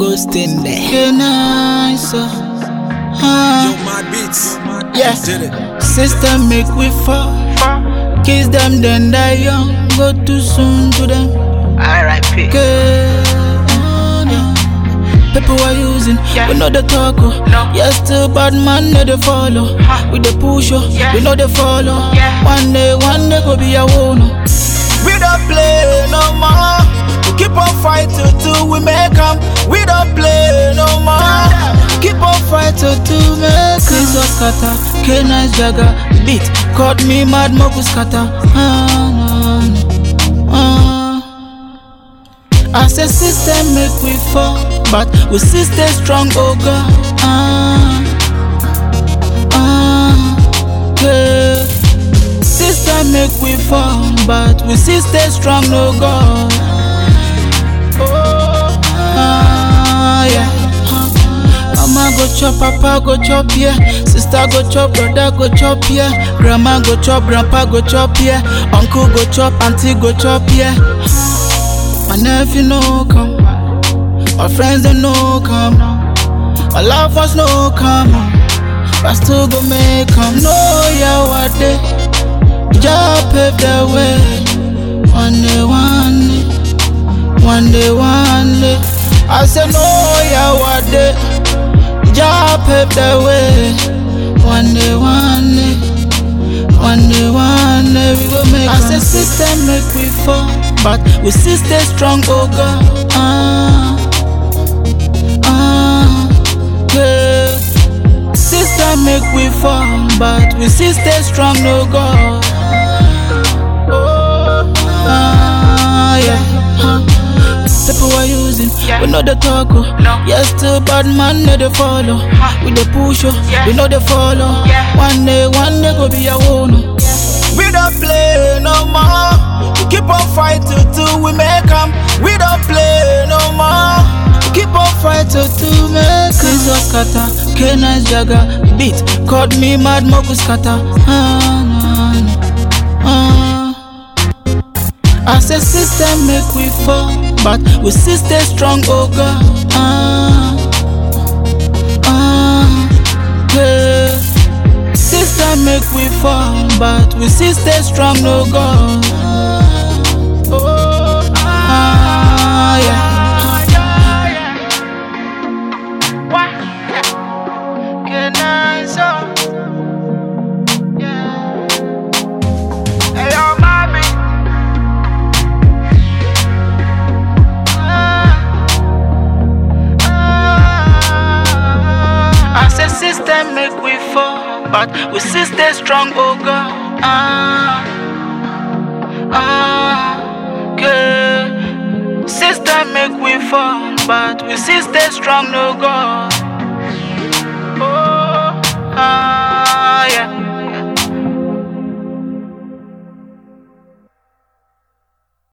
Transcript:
ghosting there. You're nice, Yo, my beats. yeah. Did it. Sister make we fall. Kiss them then die young. Go too soon to them. R.I.P. Girl, people are using, we know the talk. Yes, still bad man, know they follow. We the push, we know they follow. One day go be a owner. We don't play no more. We keep on fighting till we make 'em. We don't play no more. Keep on fighting till we make 'em. Chris was scatter, K-Nice Jagger. Beat, caught me mad, Moku scatter. I say sister make we fall, but we still stay strong, oh God. Yeah. Sister make we fall, but we still stay strong, oh God. Yeah. Mama go chop, papa go chop, yeah. Sister go chop, brother go chop, yeah. Grandma go chop, grandpa go chop, yeah. Uncle go chop, auntie go chop, yeah. My nephew no come, my friends they no come, my loved ones no come, but still go make come. No, yeah, what they just pave the way. One day, I say no, yeah, what they just pave the way. One day, we go make. I say sister make we fall, but we still stay strong, oh God. Yeah. Sister make we fall, but we still stay strong, oh God. Yeah. People are using, we know the talk. Yes, still bad man, know they follow. We the push, we know they follow. One day go be a owner. We don't play no more. We keep on fighting till we make 'em. We don't play no more. We keep on fighting till we make 'em. Chris was scatter, K-Nice Jagger. Beat, caught me mad, Moku scatter. I say sister make we fall, but we still stay strong, oh God. Yeah. Sister make we fall, but we still stay strong, oh God. Yeah. Sister make we fall, but we still stay strong, oh God. Yeah. Sister make we fall, but we still stay strong, oh God.